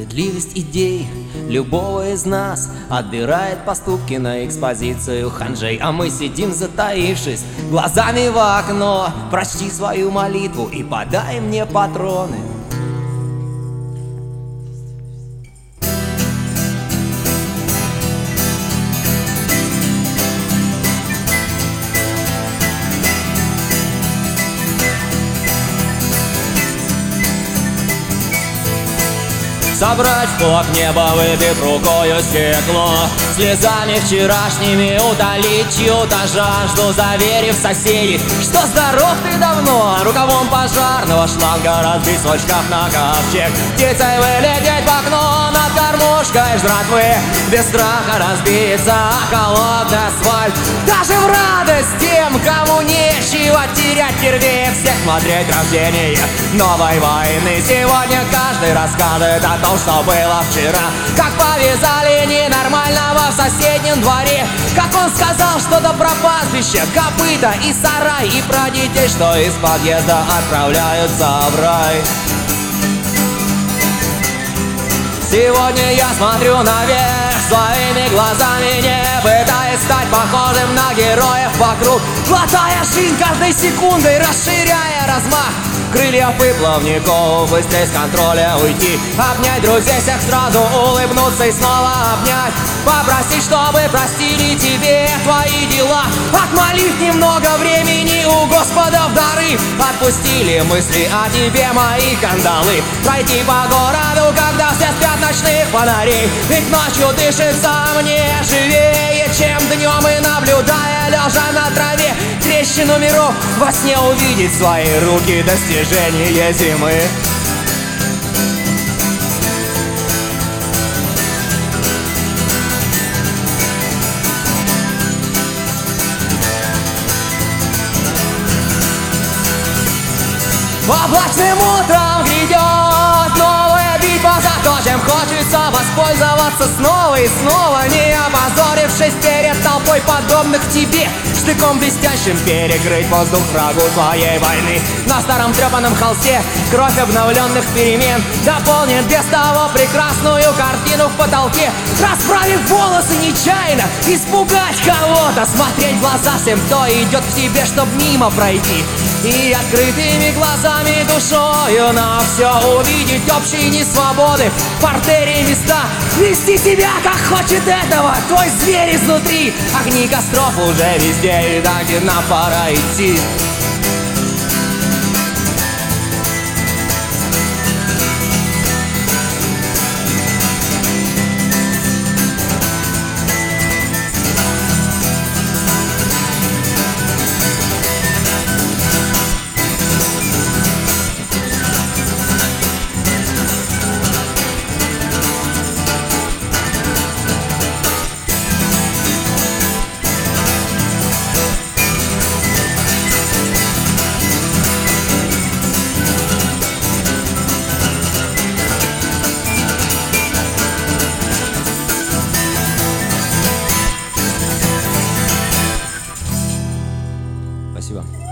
Справедливость идей любого из нас отбирает поступки на экспозицию ханжей. А мы сидим затаившись глазами в окно. Прочти свою молитву и подай мне патроны. Собрать в кулак небо, выбив рукою стекло, слезами вчерашними утолить чью-то жажду, заверив соседей, что здоров ты давно. Рукавом пожарного шланга разбить свой шкаф на ковчег, птицей вылететь в окно над кормушкой жратвы, без страха разбиться о холодный асфальт. Даже в радость тем, кому нечего терять, первее всех смотреть рождение новой войны. Сегодня каждый рассказывает о том, что было вчера, как повязали ненормального в соседнем дворе, как он сказал что-то про пастбище, копыта и сарай, и про детей, что из подъезда отправляются в рай. Сегодня я смотрю наверх своими глазами, не пытаясь стать похожим на героев вокруг, глотая жизнь каждой секундой, расширяя размах крыльев и плавников, быстрее с контроля уйти, обнять друзей всех сразу, улыбнуться и снова обнять, попросить, чтобы простили тебе твои дела, отмолив немного времени у Господа в дары, отпустили мысли о тебе мои кандалы, пройти по городу, когда все спят ночных фонарей, ведь ночью дышится мне живее, чем днем, и наблюдая лежа на траве трещину миров, во сне увидеть свои руки достижения зимы. Облачным утром грядет новая битва за то, чем хочется воспользоваться снова и снова, не опозорившись перед толпой подобных тебе, штыком блестящим перегрыть воздух врагу твоей войны. На старом трепаном холсте кровь обновленных перемен дополнит без того прекрасную картину в потолке, расправив волосы нечаянно, испугать кого-то, смотреть в глаза всем, кто идет к тебе, чтоб мимо пройти, и открытыми глазами, душою на все увидеть общие несвободы, в партере места, вести себя, как хочет этого твой зверь изнутри. Огни костров уже везде, и так, где нам пора идти. Спасибо.